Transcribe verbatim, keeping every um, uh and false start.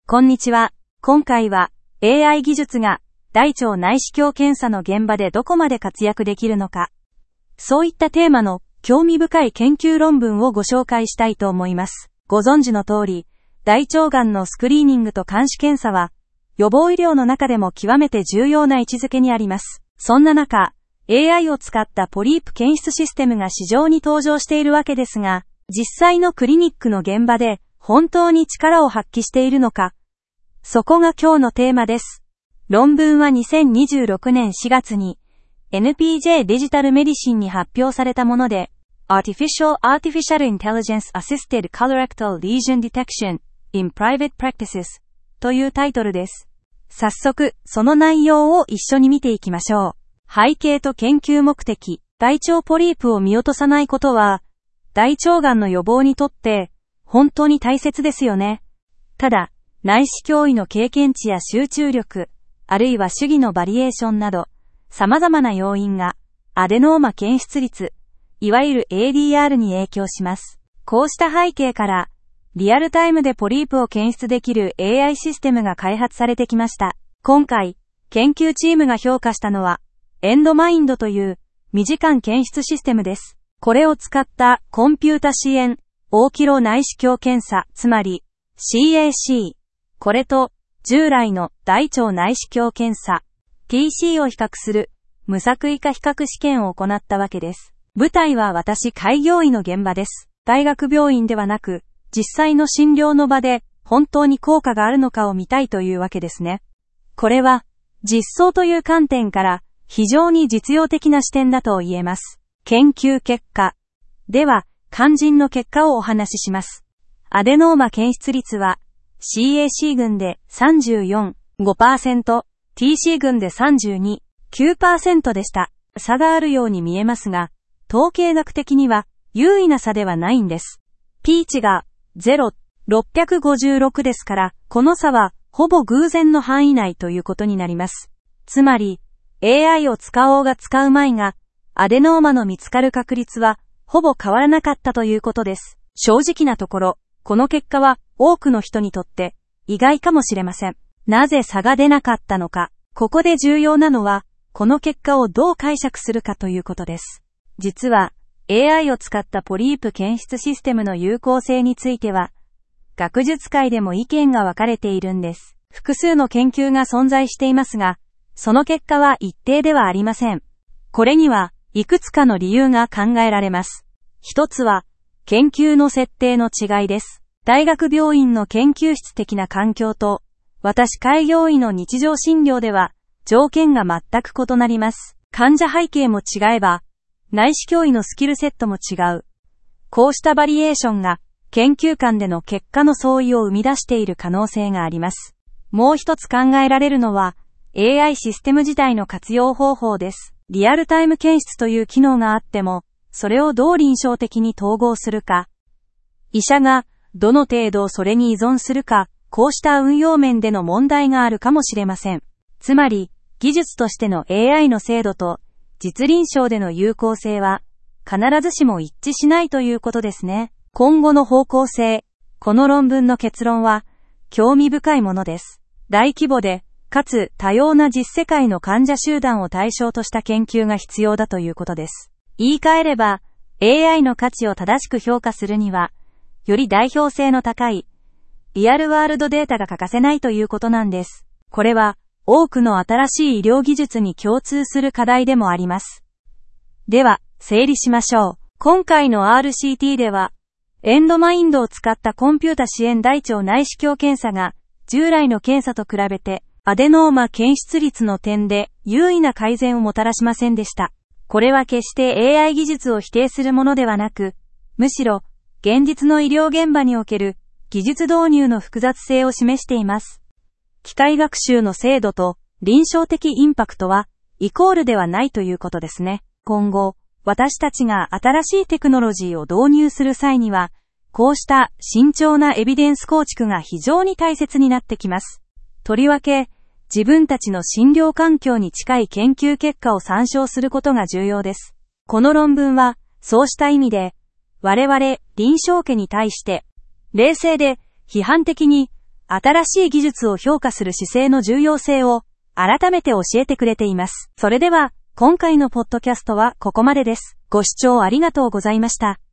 こんにちは。今回は エーアイ 技術が大腸内視鏡検査の現場でどこまで活躍できるのか、そういったテーマの興味深い研究論文をご紹介したいと思います。ご存知の通り、大腸がんのスクリーニングと監視検査は予防医療の中でも極めて重要な位置づけにあります。そんな中、エーアイ を使ったポリープ検出システムが市場に登場しているわけですが、実際のクリニックの現場で本当に力を発揮しているのか、そこが今日のテーマです。論文はにせんにじゅうろくねんしがつに エヌピージェー デジタルメディシンに発表されたもので、Artificial Artificial Intelligence Assisted Colorectal Lesion Detection in Private Practices というタイトルです。早速、その内容を一緒に見ていきましょう。背景と研究目的。大腸ポリープを見落とさないことは、大腸がんの予防にとって本当に大切ですよね。ただ、内視鏡医の経験値や集中力、あるいは手技のバリエーションなど、様々な要因がアデノーマ検出率、いわゆる エーディーアール に影響します。こうした背景から、リアルタイムでポリープを検出できる エーアイ システムが開発されてきました。今回、研究チームが評価したのは、エンドマインドという短時間検出システムです。これを使ったコンピュータ支援、大気路内視鏡検査、つまり シーエーシー。これと従来の大腸内視鏡検査、ティーシー を比較する無作為化比較試験を行ったわけです。舞台は私開業医の現場です。大学病院ではなく、実際の診療の場で本当に効果があるのかを見たいというわけですね。これは実装という観点から非常に実用的な視点だと言えます。研究結果。では、肝心の結果をお話しします。アデノーマ検出率は シーエーシー 群で さんじゅうよんてんごパーセント、ティーシー 群で さんじゅうにてんきゅうパーセント でした。差があるように見えますが、統計学的には優位な差ではないんです。P 値がゼロ、ろっぴゃくごじゅうろくですから、この差はほぼ偶然の範囲内ということになります。つまり、エーアイ を使おうが使うまいが、アデノーマの見つかる確率はほぼ変わらなかったということです。正直なところ、この結果は多くの人にとって意外かもしれません。なぜ差が出なかったのか。ここで重要なのは、この結果をどう解釈するかということです。実は、エーアイ を使ったポリープ検出システムの有効性については、学術界でも意見が分かれているんです。複数の研究が存在していますが、その結果は一定ではありません。これにはいくつかの理由が考えられます。一つは、研究の設定の違いです。大学病院の研究室的な環境と、私開業医の日常診療では、条件が全く異なります。患者背景も違えば、内視鏡医のスキルセットも違う。こうしたバリエーションが、研究間での結果の相違を生み出している可能性があります。もう一つ考えられるのは、エーアイ システム自体の活用方法です。リアルタイム検出という機能があっても、それをどう臨床的に統合するか、医者がどの程度それに依存するか、こうした運用面での問題があるかもしれません。つまり、技術としての エーアイ の精度と実臨床での有効性は必ずしも一致しないということですね。今後の方向性。この論文の結論は興味深いものです。大規模で、かつ多様な実世界の患者集団を対象とした研究が必要だということです。言い換えれば、エーアイ の価値を正しく評価するには、より代表性の高い、リアルワールドデータが欠かせないということなんです。これは、多くの新しい医療技術に共通する課題でもあります。では、整理しましょう。今回の アールシーティー では、エンドマインドを使ったコンピュータ支援大腸内視鏡検査が、従来の検査と比べて、アデノーマ検出率の点で優位な改善をもたらしませんでした。これは決して エーアイ 技術を否定するものではなく、むしろ、現実の医療現場における技術導入の複雑性を示しています。機械学習の精度と臨床的インパクトはイコールではないということですね。今後、私たちが新しいテクノロジーを導入する際には、こうした慎重なエビデンス構築が非常に大切になってきます。とりわけ、自分たちの診療環境に近い研究結果を参照することが重要です。この論文は、そうした意味で、我々臨床家に対して、冷静で批判的に新しい技術を評価する姿勢の重要性を改めて教えてくれています。それでは、今回のポッドキャストはここまでです。ご視聴ありがとうございました。